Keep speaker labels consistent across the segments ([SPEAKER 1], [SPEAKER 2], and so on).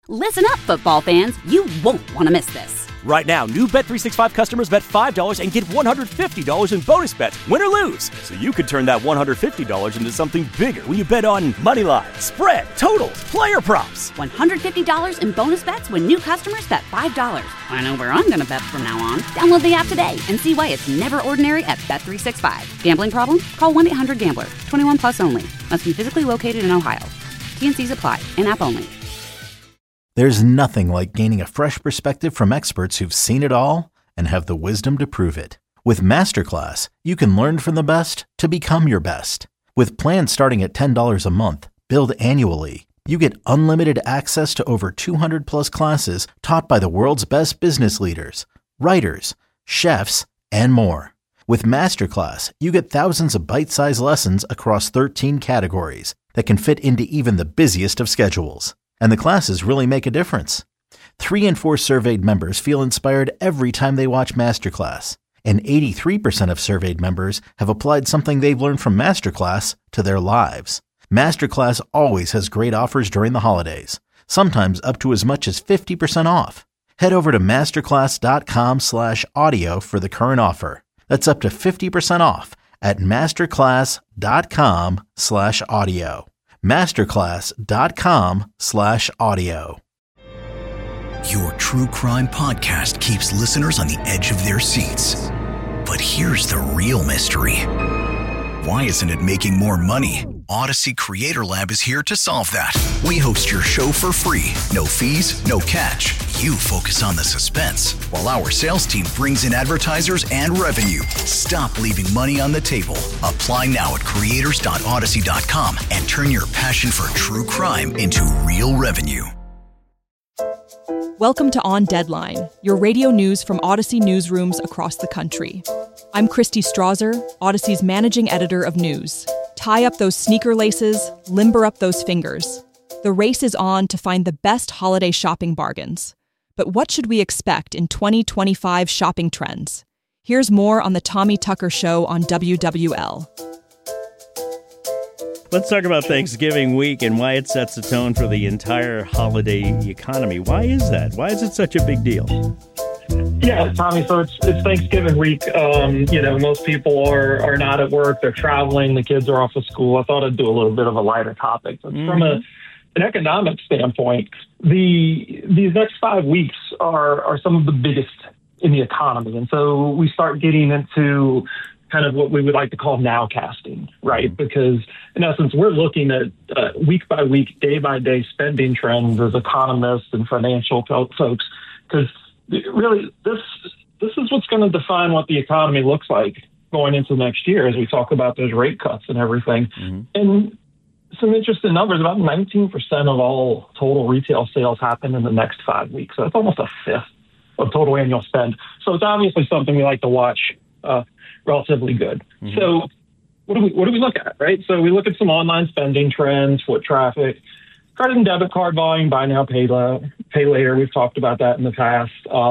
[SPEAKER 1] Listen up, football fans. You won't want to miss this.
[SPEAKER 2] Right now, new Bet365 customers bet $5 and get $150 in bonus bets, win or lose. So you could turn that $150 into something bigger when you bet on money line, spread, totals, player props.
[SPEAKER 1] $150 in bonus bets when new customers bet $5. I know where I'm going to bet from now on. Download the app today and see why it's never ordinary at Bet365. Gambling problem? Call 1-800-GAMBLER. 21 plus only. Must be physically located in Ohio. T&Cs apply. In-app only.
[SPEAKER 3] There's nothing like gaining a fresh perspective from experts who've seen it all and have the wisdom to prove it. With Masterclass, you can learn from the best to become your best. With plans starting at $10 a month, billed annually, you get unlimited access to over 200 plus classes taught by the world's best business leaders, writers, chefs, and more. With Masterclass, you get thousands of bite-sized lessons across 13 categories that can fit into even the busiest of schedules. And the classes really make a difference. 3 in 4 surveyed members feel inspired every time they watch Masterclass. And 83% of surveyed members have applied something they've learned from Masterclass to their lives. Masterclass always has great offers during the holidays, sometimes up to as much as 50% off. Head over to masterclass.com/audio for the current offer. That's up to 50% off at masterclass.com/audio. masterclass.com/audio.
[SPEAKER 4] Your true crime podcast keeps listeners on the edge of their seats. But here's the real mystery. Why isn't it making more money? Odyssey Creator Lab is here to solve that. We host your show for free. No fees, no catch. You focus on the suspense, while our sales team brings in advertisers and revenue. Stop leaving money on the table. Apply now at creators.odyssey.com and turn your passion for true crime into real revenue.
[SPEAKER 5] Welcome to On Deadline, your radio news from Odyssey newsrooms across the country. I'm Christy Strasser, Odyssey's managing editor of news. Tie up those sneaker laces, limber up those fingers. The race is on to find the best holiday shopping bargains. But what should we expect in 2025 shopping trends? Here's more on the Tommy Tucker Show on WWL.
[SPEAKER 6] Let's talk about Thanksgiving week and why it sets the tone for the entire holiday economy. Why is that? Why is it such a big deal?
[SPEAKER 7] Yeah, Tommy, so it's Thanksgiving week. Most people are not at work. They're traveling. The kids are off of school. I thought I'd do a little bit of a lighter topic. But from an economic standpoint, these next 5 weeks are some of the biggest in the economy. And so we start getting into kind of what we would like to call nowcasting, right? Because in essence, we're looking at week by week, day by day spending trends as economists and financial folks, because really this is what's going to define what the economy looks like going into next year as we talk about those rate cuts and everything. And some interesting numbers, about 19% of all total retail sales happen in the next 5 weeks. So that's almost a fifth of total annual spend. So it's obviously something we like to watch relatively good. So what do we look at, right? So we look at some online spending trends, foot traffic, credit and debit card volume, buy now, pay later. We've talked about that in the past,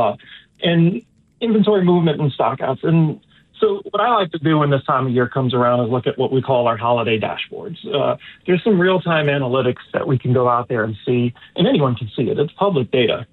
[SPEAKER 7] and inventory movement and stockouts. And so what I like to do when this time of year comes around is look at what we call our holiday dashboards. There's some real-time analytics that we can go out there and see, and anyone can see it. It's public data.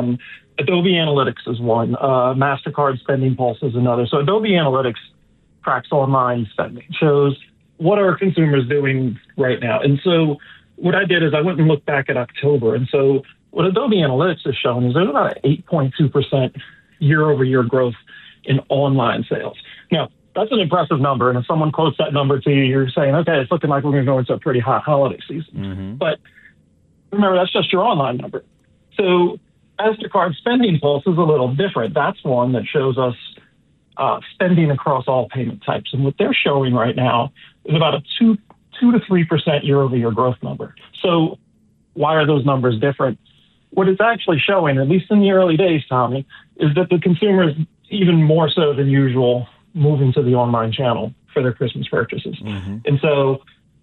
[SPEAKER 7] Adobe Analytics is one. MasterCard Spending Pulse is another. So Adobe Analytics tracks online spending, shows what are consumers doing right now. And so what I did is I went and looked back at October. And so what Adobe Analytics has shown is there's about an 8.2% year-over-year growth in online sales. Now, that's an impressive number. And if someone quotes that number to you, you're saying, okay, it's looking like we're going to go into a pretty hot holiday season. But remember, that's just your online number. So MasterCard Spending Pulse is a little different. That's one that shows us spending across all payment types. And what they're showing right now is about a 2 to 3% year-over-year growth number. So why are those numbers different? What it's actually showing, at least in the early days, Tommy, is that the consumer is even more so than usual moving to the online channel for their Christmas purchases. And so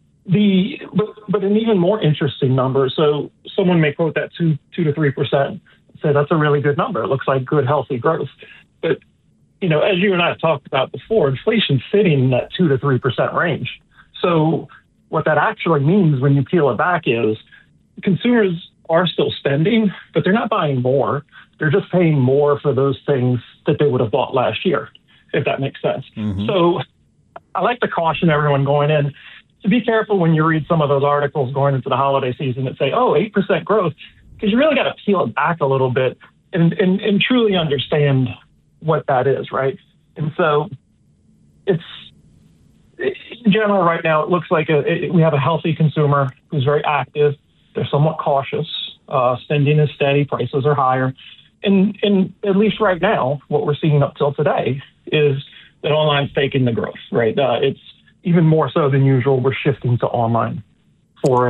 [SPEAKER 7] but an even more interesting number. So someone may quote that 2 to 3%, say that's a really good number. It looks like good, healthy growth. But, as you and I have talked about before, inflation's sitting in that 2 to 3% range. So what that actually means when you peel it back is consumers are still spending, but they're not buying more. They're just paying more for those things that they would have bought last year, if that makes sense. Mm-hmm. So I like to caution everyone going in to be careful when you read some of those articles going into the holiday season that say, 8% growth, because you really got to peel it back a little bit and truly understand what that is, right? And so it's, in general, right now, it looks like we have a healthy consumer who's very active. They're somewhat cautious. Spending is steady. Prices are higher. And at least right now, what we're seeing up till today is that online's taking the growth, right? It's even more so than usual. We're shifting to online for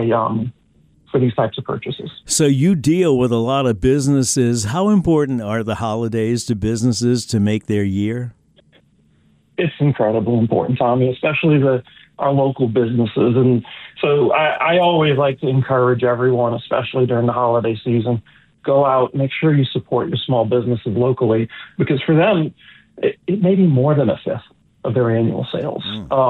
[SPEAKER 7] these types of purchases.
[SPEAKER 6] So you deal with a lot of businesses. How important are the holidays to businesses to make their year?
[SPEAKER 7] It's incredibly important, Tommy, especially our local businesses. And so I always like to encourage everyone, especially during the holiday season, go out, make sure you support your small businesses locally, because for them, it may be more than a fifth of their annual sales.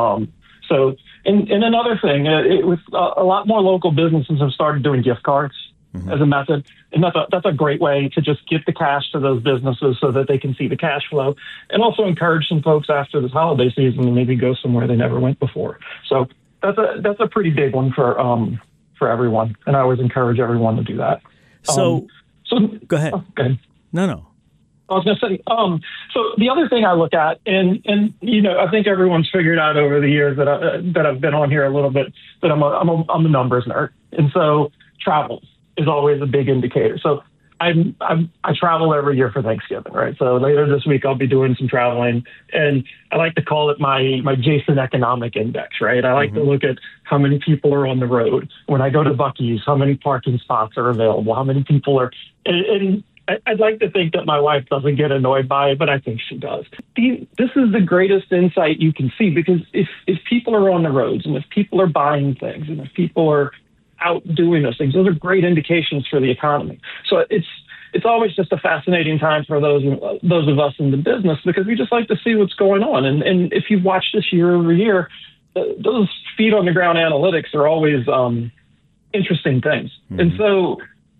[SPEAKER 7] So, and another thing, with a lot more local businesses have started doing gift cards as a method. And that's a great way to just get the cash to those businesses so that they can see the cash flow, and also encourage some folks after this holiday season to maybe go somewhere they never went before. So that's a pretty big one for everyone. And I always encourage everyone to do that.
[SPEAKER 6] So go ahead.
[SPEAKER 7] Go ahead.
[SPEAKER 6] No.
[SPEAKER 7] I was going to say, so the other thing I look at, and I think everyone's figured out over the years that I've been on here a little bit, that I'm a numbers nerd. And so travel is always a big indicator. So I travel every year for Thanksgiving, right? So later this week, I'll be doing some traveling, and I like to call it my Jason Economic Index, right? I like to look at how many people are on the road. When I go to Buc-ee's, how many parking spots are available, how many people are, and I'd like to think that my wife doesn't get annoyed by it, but I think she does. This is the greatest insight you can see, because if people are on the roads, and if people are buying things, and if people are out doing those things, those are great indications for the economy. So it's always just a fascinating time for those of us in the business, because we just like to see what's going on. And if you've watched this year over year, those feet on the ground analytics are always interesting things. And so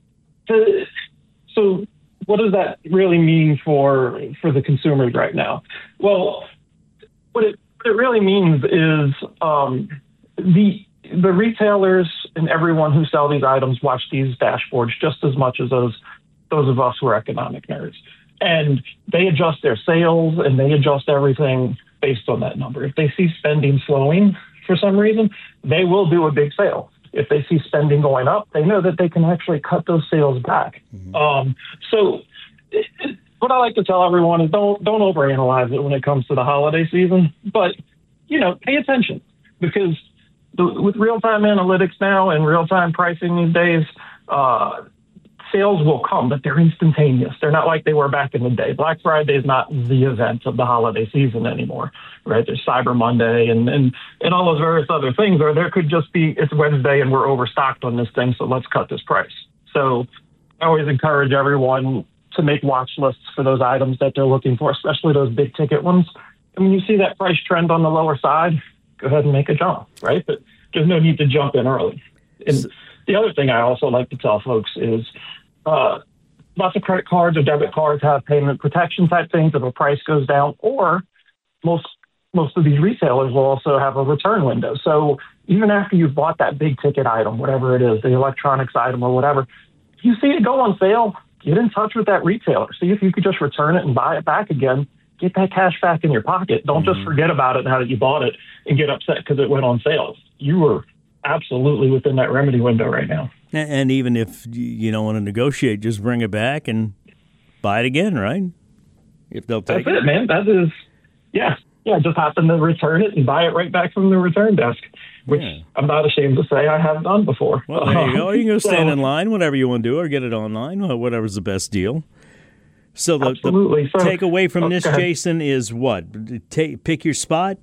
[SPEAKER 7] what does that really mean for the consumers right now? Well, what it really means is the retailers and everyone who sell these items watch these dashboards just as much as those of us who are economic nerds. And they adjust their sales and they adjust everything based on that number. If they see spending slowing for some reason, they will do a big sale. If they see spending going up, they know that they can actually cut those sales back. So what I like to tell everyone is don't overanalyze it when it comes to the holiday season, but, pay attention, because with real-time analytics now and real-time pricing these days, sales will come, but they're instantaneous. They're not like they were back in the day. Black Friday is not the event of the holiday season anymore, right? There's Cyber Monday and all those various other things, or there could just be, it's Wednesday and we're overstocked on this thing, so let's cut this price. So I always encourage everyone to make watch lists for those items that they're looking for, especially those big ticket ones. And when you see that price trend on the lower side, go ahead and make a jump, right? But there's no need to jump in early. And the other thing I also like to tell folks is lots of credit cards or debit cards have payment protection type things if a price goes down, or most of these retailers will also have a return window. So even after you've bought that big ticket item, whatever it is, the electronics item or whatever, if you see it go on sale, get in touch with that retailer. See if you could just return it and buy it back again. Get that cash back in your pocket. Don't just forget about it now that you bought it and get upset because it went on sale. You were absolutely within that remedy window right now.
[SPEAKER 6] And even if you don't want to negotiate, just bring it back and buy it again, right? If they'll take
[SPEAKER 7] That's it, man. That is, yeah. Just happen to return it and buy it right back from the return desk, which I'm not ashamed to say I have done before.
[SPEAKER 6] Well, there you go. You can go stand in line, whatever you want to do, or get it online, whatever's the best deal. So the takeaway from this, Jason, is what? Pick your spot?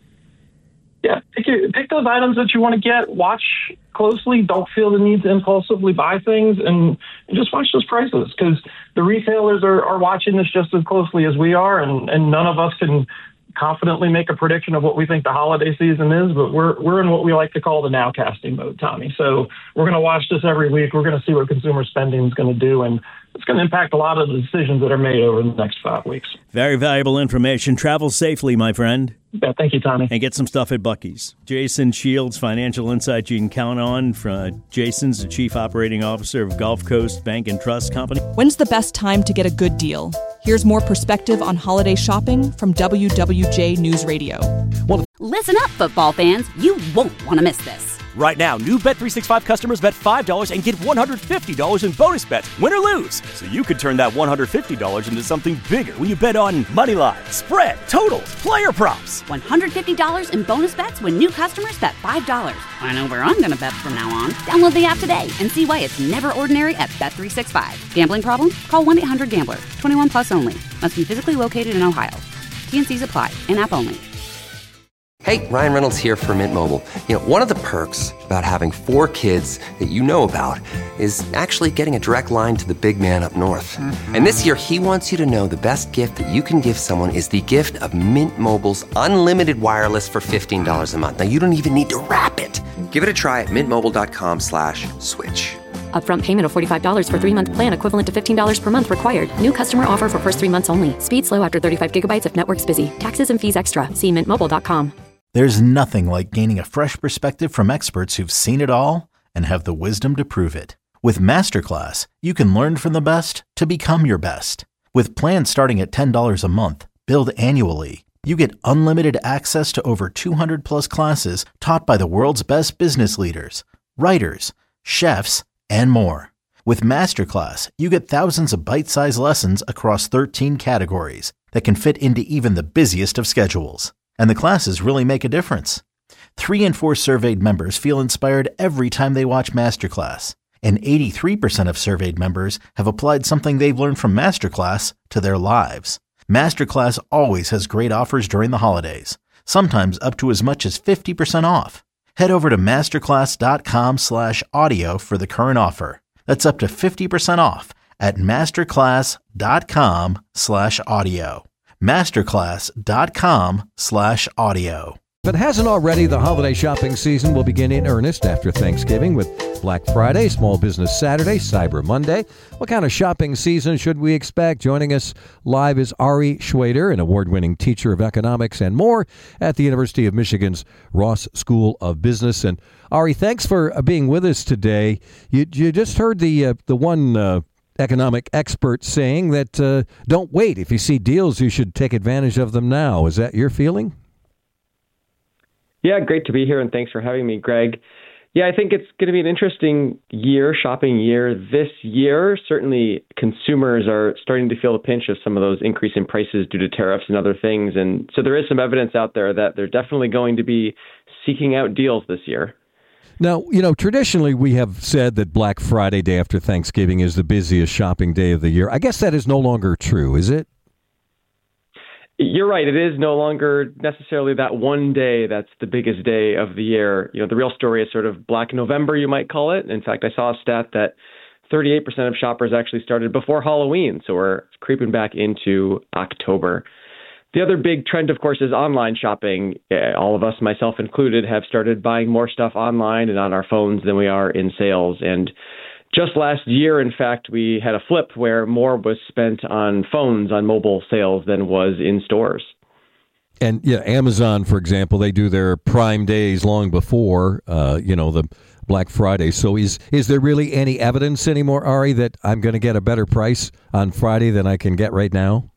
[SPEAKER 7] Yeah, pick those items that you want to get. Watch closely. Don't feel the need to impulsively buy things, and just watch those prices, because the retailers are watching this just as closely as we are, and none of us can confidently make a prediction of what we think the holiday season is, but we're in what we like to call the nowcasting mode, Tommy. So we're going to watch this every week. We're going to see what consumer spending is going to do, and it's going to impact a lot of the decisions that are made over the next 5 weeks.
[SPEAKER 6] Very valuable information. Travel safely, my friend.
[SPEAKER 7] Yeah, thank you, Tommy.
[SPEAKER 6] And get some stuff at Buc-ee's. Jason Shields, financial insight you can count on. Jason's the Chief Operating Officer of Gulf Coast Bank and Trust Company.
[SPEAKER 5] When's the best time to get a good deal? Here's more perspective on holiday shopping from WWJ News Radio.
[SPEAKER 1] Listen up, football fans. You won't want to miss this.
[SPEAKER 2] Right now, new Bet365 customers bet $5 and get $150 in bonus bets, win or lose. So you could turn that $150 into something bigger when you bet on moneyline, spread, totals, player props.
[SPEAKER 1] $150 in bonus bets when new customers bet $5. I know where I'm going to bet from now on. Download the app today and see why it's never ordinary at Bet365. Gambling problem? Call 1-800-GAMBLER. 21 plus only. Must be physically located in Ohio. T&Cs apply. In-app only.
[SPEAKER 8] Hey, Ryan Reynolds here for Mint Mobile. One of the perks about having 4 kids that you know about is actually getting a direct line to the big man up north. Mm-hmm. And this year, he wants you to know the best gift that you can give someone is the gift of Mint Mobile's unlimited wireless for $15 a month. Now, you don't even need to wrap it. Give it a try at mintmobile.com/switch.
[SPEAKER 9] Upfront payment of $45 for 3-month plan, equivalent to $15 per month required. New customer offer for first 3 months only. Speed slow after 35 gigabytes if network's busy. Taxes and fees extra. See mintmobile.com.
[SPEAKER 3] There's nothing like gaining a fresh perspective from experts who've seen it all and have the wisdom to prove it. With Masterclass, you can learn from the best to become your best. With plans starting at $10 a month, billed annually, you get unlimited access to over 200 plus classes taught by the world's best business leaders, writers, chefs, and more. With Masterclass, you get thousands of bite-sized lessons across 13 categories that can fit into even the busiest of schedules. And the classes really make a difference. 3 in 4 surveyed members feel inspired every time they watch Masterclass. And 83% of surveyed members have applied something they've learned from Masterclass to their lives. Masterclass always has great offers during the holidays, sometimes up to as much as 50% off. Head over to masterclass.com/audio for the current offer. That's up to 50% off at masterclass.com/audio. masterclass.com/audio.
[SPEAKER 10] If it hasn't already, the holiday shopping season will begin in earnest after Thanksgiving with Black Friday, Small Business Saturday, Cyber Monday. What kind of shopping season should we expect? Joining us live is Ari Schwader, an award-winning teacher of economics and more at the University of Michigan's Ross School of Business. And Ari, thanks for being with us today. You just heard the one economic expert saying that don't wait. If you see deals, you should take advantage of them now. Is that your feeling?
[SPEAKER 11] Yeah, great to be here, and thanks for having me, Greg. Yeah, I think it's going to be an interesting shopping year this year. Certainly, consumers are starting to feel the pinch of some of those increasing prices due to tariffs and other things. And so there is some evidence out there that they're definitely going to be seeking out deals this year.
[SPEAKER 10] Now, traditionally we have said that Black Friday, day after Thanksgiving, is the busiest shopping day of the year. I guess that is no longer true, is it?
[SPEAKER 11] You're right. It is no longer necessarily that one day that's the biggest day of the year. The real story is sort of Black November, you might call it. In fact, I saw a stat that 38% of shoppers actually started before Halloween, so we're creeping back into October. The other big trend, of course, is online shopping. All of us, myself included, have started buying more stuff online and on our phones than we are in sales. And just last year, in fact, we had a flip where more was spent on phones, on mobile sales, than was in stores.
[SPEAKER 10] And Amazon, for example, they do their Prime Days long before, the Black Friday. So is there really any evidence anymore, Ari, that I'm going to get a better price on Friday than I can get right now?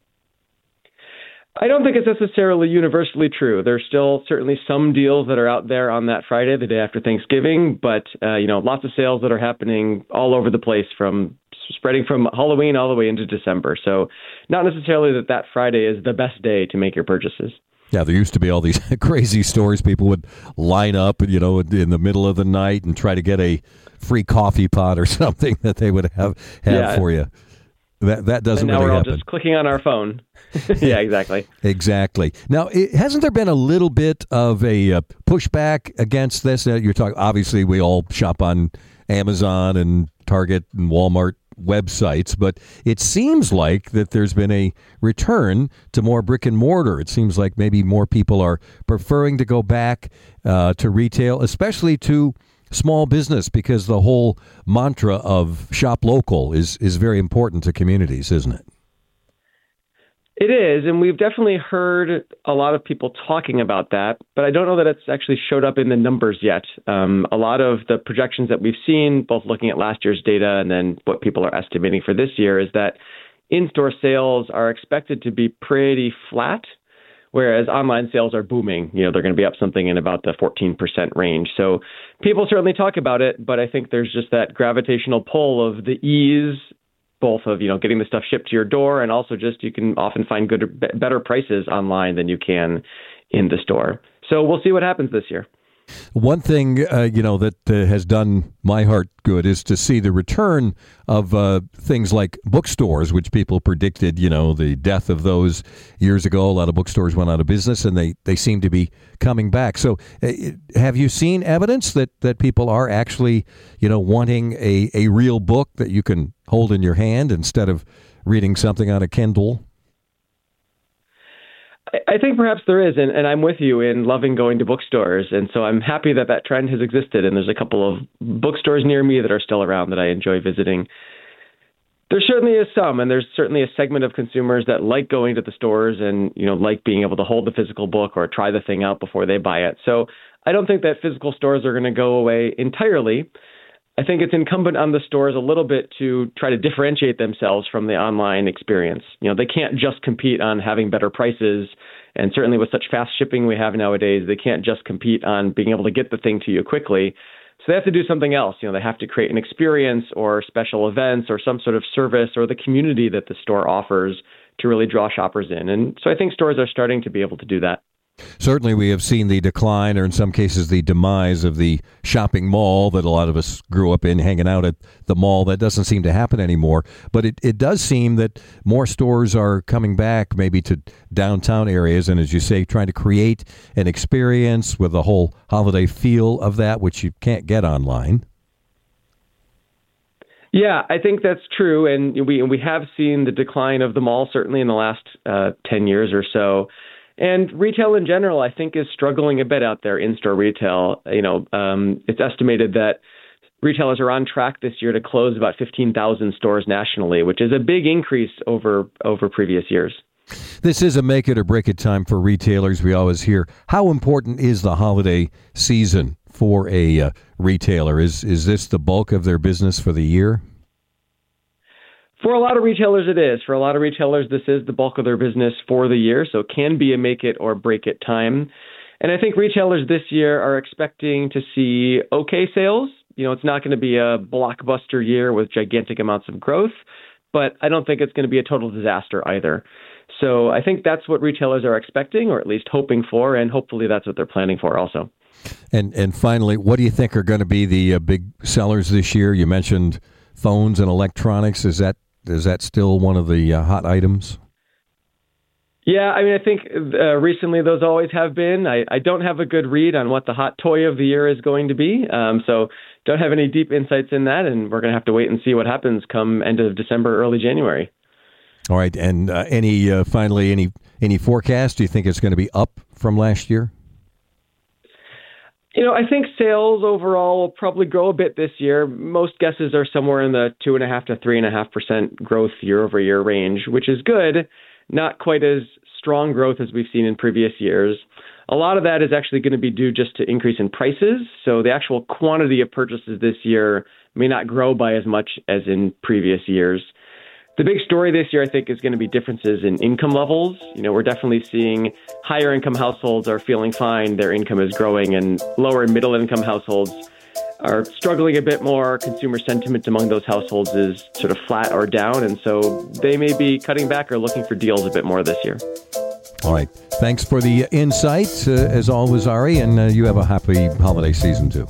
[SPEAKER 11] I don't think it's necessarily universally true. There's still certainly some deals that are out there on that Friday, the day after Thanksgiving, but lots of sales that are happening all over the place, from spreading from Halloween all the way into December. So not necessarily that Friday is the best day to make your purchases.
[SPEAKER 10] Yeah, there used to be all these crazy stores. People would line up, in the middle of the night and try to get a free coffee pot or something that they would have for you. That doesn't really happen.
[SPEAKER 11] Now we're all just clicking on our phone. Yeah, exactly.
[SPEAKER 10] Exactly. Now, hasn't there been a little bit of a pushback against this? You're talking. Obviously, we all shop on Amazon and Target and Walmart websites, but it seems like that there's been a return to more brick and mortar. It seems like maybe more people are preferring to go back to retail, especially to small business, because the whole mantra of shop local is very important to communities, isn't it?
[SPEAKER 11] It is, and we've definitely heard a lot of people talking about that, but I don't know that it's actually showed up in the numbers yet. A lot of the projections that we've seen, both looking at last year's data and then what people are estimating for this year, is that in-store sales are expected to be pretty flat, whereas online sales are booming. They're going to be up something in about the 14% range. So people certainly talk about it, but I think there's just that gravitational pull of the ease, both of, getting the stuff shipped to your door, and also just you can often find better prices online than you can in the store. So we'll see what happens this year.
[SPEAKER 10] One thing, that has done my heart good is to see the return of things like bookstores, which people predicted, the death of those years ago. A lot of bookstores went out of business, and they seem to be coming back. So have you seen evidence that people are actually, wanting a real book that you can hold in your hand instead of reading something on a Kindle?
[SPEAKER 11] I think perhaps there is, and I'm with you in loving going to bookstores, and so I'm happy that trend has existed, and there's a couple of bookstores near me that are still around that I enjoy visiting. There certainly is some, and there's certainly a segment of consumers that like going to the stores and, like being able to hold the physical book or try the thing out before they buy it. So I don't think that physical stores are going to go away entirely. I think it's incumbent on the stores a little bit to try to differentiate themselves from the online experience. They can't just compete on having better prices. And certainly with such fast shipping we have nowadays, they can't just compete on being able to get the thing to you quickly. So they have to do something else. They have to create an experience or special events or some sort of service or the community that the store offers to really draw shoppers in. And so I think stores are starting to be able to do that.
[SPEAKER 10] Certainly we have seen the decline, or in some cases the demise, of the shopping mall that a lot of us grew up in, hanging out at the mall. That doesn't seem to happen anymore. But it does seem that more stores are coming back maybe to downtown areas, and as you say, trying to create an experience with the whole holiday feel of that, which you can't get online.
[SPEAKER 11] Yeah, I think that's true. And we have seen the decline of the mall certainly in the last 10 years or so. And retail in general, I think, is struggling a bit out there, in-store retail. It's estimated that retailers are on track this year to close about 15,000 stores nationally, which is a big increase over previous years.
[SPEAKER 10] This is a make it or break it time for retailers. We always hear, how important is the holiday season for a retailer? Is this the bulk of their business for the year?
[SPEAKER 11] For a lot of retailers, it is. For a lot of retailers, this is the bulk of their business for the year, so it can be a make it or break it time. And I think retailers this year are expecting to see okay sales. It's not going to be a blockbuster year with gigantic amounts of growth, but I don't think it's going to be a total disaster either. So I think that's what retailers are expecting, or at least hoping for, and hopefully that's what they're planning for also.
[SPEAKER 10] And finally, what do you think are going to be the big sellers this year? You mentioned phones and electronics. Is that still one of the hot items?
[SPEAKER 11] Yeah, I think recently those always have been. I don't have a good read on what the hot toy of the year is going to be, so don't have any deep insights in that, and we're going to have to wait and see what happens come end of December, early January.
[SPEAKER 10] All right, and any forecast? Do you think it's going to be up from last year?
[SPEAKER 11] I think sales overall will probably grow a bit this year. Most guesses are somewhere in the 2.5% to 3.5% growth year over year range, which is good. Not quite as strong growth as we've seen in previous years. A lot of that is actually going to be due just to increase in prices. So the actual quantity of purchases this year may not grow by as much as in previous years. The big story this year, I think, is going to be differences in income levels. We're definitely seeing higher income households are feeling fine. Their income is growing, and lower and middle income households are struggling a bit more. Consumer sentiment among those households is sort of flat or down. And so they may be cutting back or looking for deals a bit more this year.
[SPEAKER 10] All right. Thanks for the insight, as always, Ari, and you have a happy holiday season, too.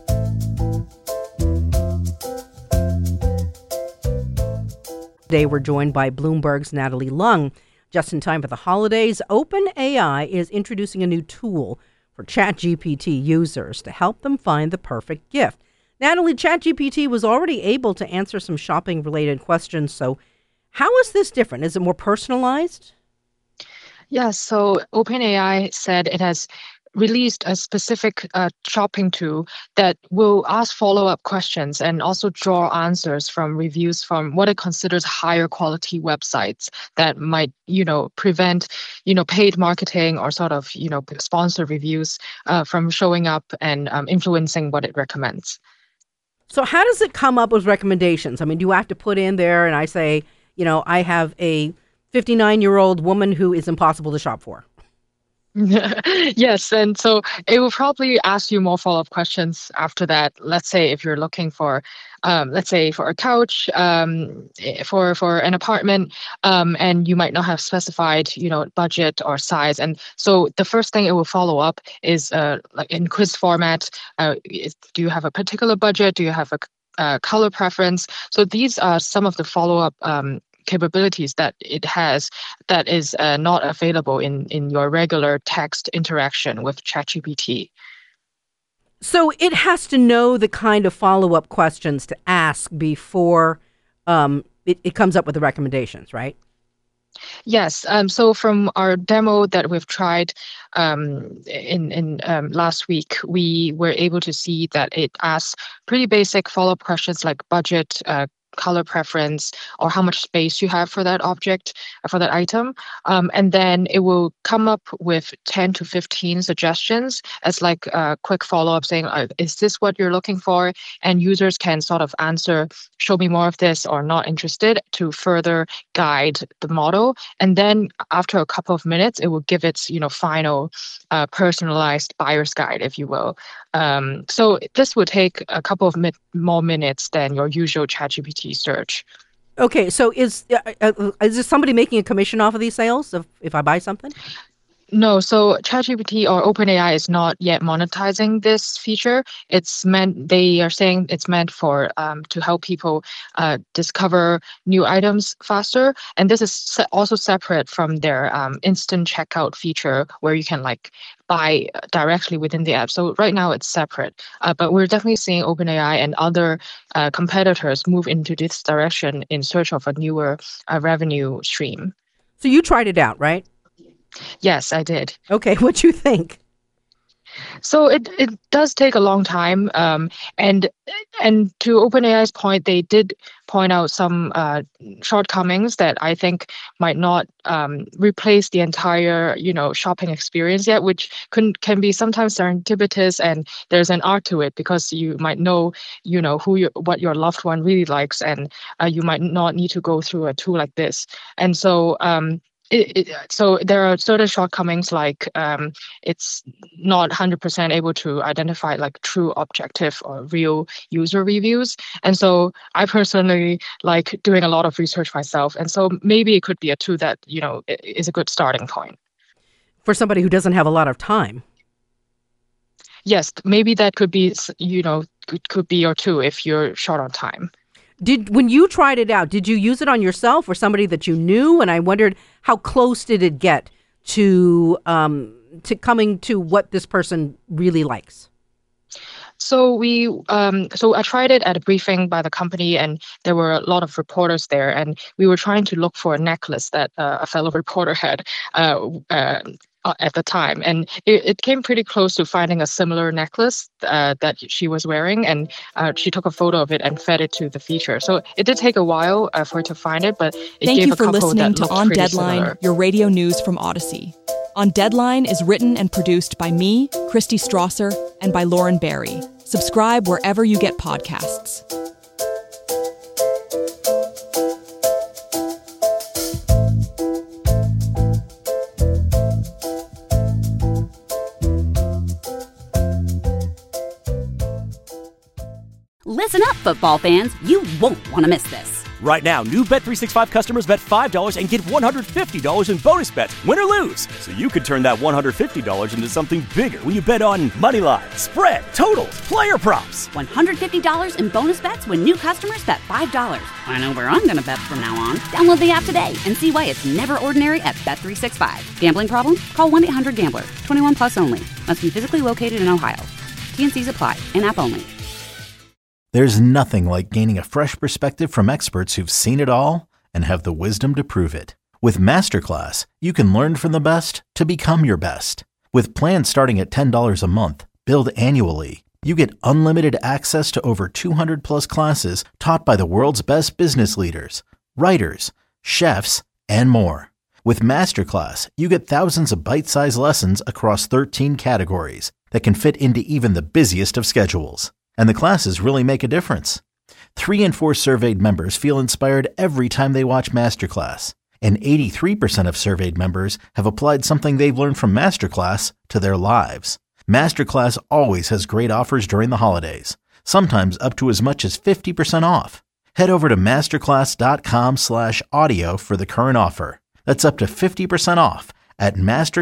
[SPEAKER 12] Today, we're joined by Bloomberg's Natalie Lung. Just in time for the holidays, OpenAI is introducing a new tool for ChatGPT users to help them find the perfect gift. Natalie, ChatGPT was already able to answer some shopping-related questions, so how is this different? Is it more personalized?
[SPEAKER 13] Yeah, so OpenAI said it has released a specific shopping tool that will ask follow-up questions and also draw answers from reviews from what it considers higher quality websites that might, prevent, paid marketing or sort of, sponsored reviews from showing up and influencing what it recommends.
[SPEAKER 12] So how does it come up with recommendations? I mean, do you have to put in there and I say, I have a 59-year-old woman who is impossible to shop for?
[SPEAKER 13] Yes, and so it will probably ask you more follow-up questions after that. Let's say if you're looking for, for a couch, for an apartment, and you might not have specified, budget or size. And so the first thing it will follow up is like in quiz format. Do you have a particular budget? Do you have a color preference? So these are some of the follow-up capabilities that it has that is not available in your regular text interaction with ChatGPT.
[SPEAKER 12] So it has to know the kind of follow-up questions to ask before it comes up with the recommendations, right?
[SPEAKER 13] Yes. So from our demo that we've tried in last week, we were able to see that it asks pretty basic follow-up questions like budget, color preference, or how much space you have for that object, for that item. And then it will come up with 10 to 15 suggestions as like a quick follow-up saying, is this what you're looking for? And users can sort of answer, show me more of this or not interested to further guide the model. And then after a couple of minutes, it will give its, final personalized buyer's guide, if you will. So this would take a couple of more minutes than your usual ChatGPT search.
[SPEAKER 12] Okay, so is there somebody making a commission off of these sales if I buy something?
[SPEAKER 13] No, so ChatGPT or OpenAI is not yet monetizing this feature. They are saying it's meant for to help people discover new items faster. And this is also separate from their instant checkout feature where you can buy directly within the app. So right now it's separate, but we're definitely seeing OpenAI and other competitors move into this direction in search of a newer revenue stream.
[SPEAKER 12] So you tried it out, right?
[SPEAKER 13] Yes, I did.
[SPEAKER 12] Okay, what'd you think?
[SPEAKER 13] So it does take a long time, and to OpenAI's point, they did point out some shortcomings that I think might not replace the entire shopping experience yet, which can be sometimes serendipitous, and there's an art to it because you might know what your loved one really likes, and you might not need to go through a tool like this, and so. So there are certain shortcomings like it's not 100% able to identify true objective or real user reviews. And so I personally like doing a lot of research myself. And so maybe it could be a tool that, is a good starting point.
[SPEAKER 12] For somebody who doesn't have a lot of time.
[SPEAKER 13] Yes, maybe that could be, could be your tool if you're short on time.
[SPEAKER 12] When you tried it out, did you use it on yourself or somebody that you knew? And I wondered, how close did it get to coming to what this person really likes?
[SPEAKER 13] So I tried it at a briefing by the company, and there were a lot of reporters there, and we were trying to look for a necklace that a fellow reporter had at the time, and it came pretty close to finding a similar necklace that she was wearing, and she took a photo of it and fed it to the feature. So it did take a while for it to find it, but it
[SPEAKER 5] Thank
[SPEAKER 13] gave
[SPEAKER 5] you
[SPEAKER 13] a
[SPEAKER 5] for
[SPEAKER 13] couple
[SPEAKER 5] listening
[SPEAKER 13] that
[SPEAKER 5] to
[SPEAKER 13] looked
[SPEAKER 5] On
[SPEAKER 13] pretty
[SPEAKER 5] Deadline,
[SPEAKER 13] similar.
[SPEAKER 5] your radio news from Odyssey. On Deadline is written and produced by me, Christy Strasser, and by Lauren Barry. Subscribe wherever you get podcasts.
[SPEAKER 1] Listen up, football fans. You won't want to miss this.
[SPEAKER 2] Right now, new Bet365 customers bet $5 and get $150 in bonus bets, win or lose. So you could turn that $150 into something bigger when you bet on moneyline, spread, totals, player props.
[SPEAKER 1] $150 in bonus bets when new customers bet $5. I know where I'm going to bet from now on. Download the app today and see why it's never ordinary at Bet365. Gambling problem? Call 1-800-GAMBLER. 21 plus only. Must be physically located in Ohio. T&Cs apply. In-app only.
[SPEAKER 3] There's nothing like gaining a fresh perspective from experts who've seen it all and have the wisdom to prove it. With Masterclass, you can learn from the best to become your best. With plans starting at $10 a month, billed annually, you get unlimited access to over 200 plus classes taught by the world's best business leaders, writers, chefs, and more. With Masterclass, you get thousands of bite-sized lessons across 13 categories that can fit into even the busiest of schedules. And the classes really make a difference. 3 in 4 surveyed members feel inspired every time they watch Masterclass. And 83% of surveyed members have applied something they've learned from Masterclass to their lives. Masterclass always has great offers during the holidays, sometimes up to as much as 50% off. Head over to masterclass.com/audio for the current offer. That's up to 50% off at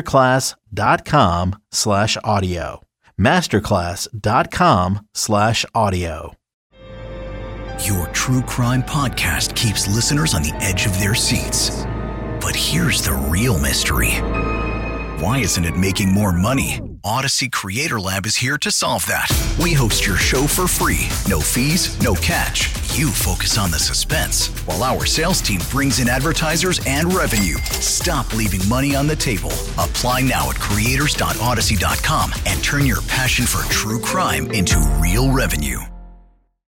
[SPEAKER 3] masterclass.com/audio. masterclass.com/audio.
[SPEAKER 4] Your true crime podcast keeps listeners on the edge of their seats. But here's the real mystery. Why isn't it making more money? Odyssey Creator Lab is here to solve that. We host your show for free. No fees, no catch. You focus on the suspense, while our sales team brings in advertisers and revenue. Stop leaving money on the table. Apply now at creators.odyssey.com and turn your passion for true crime into real revenue.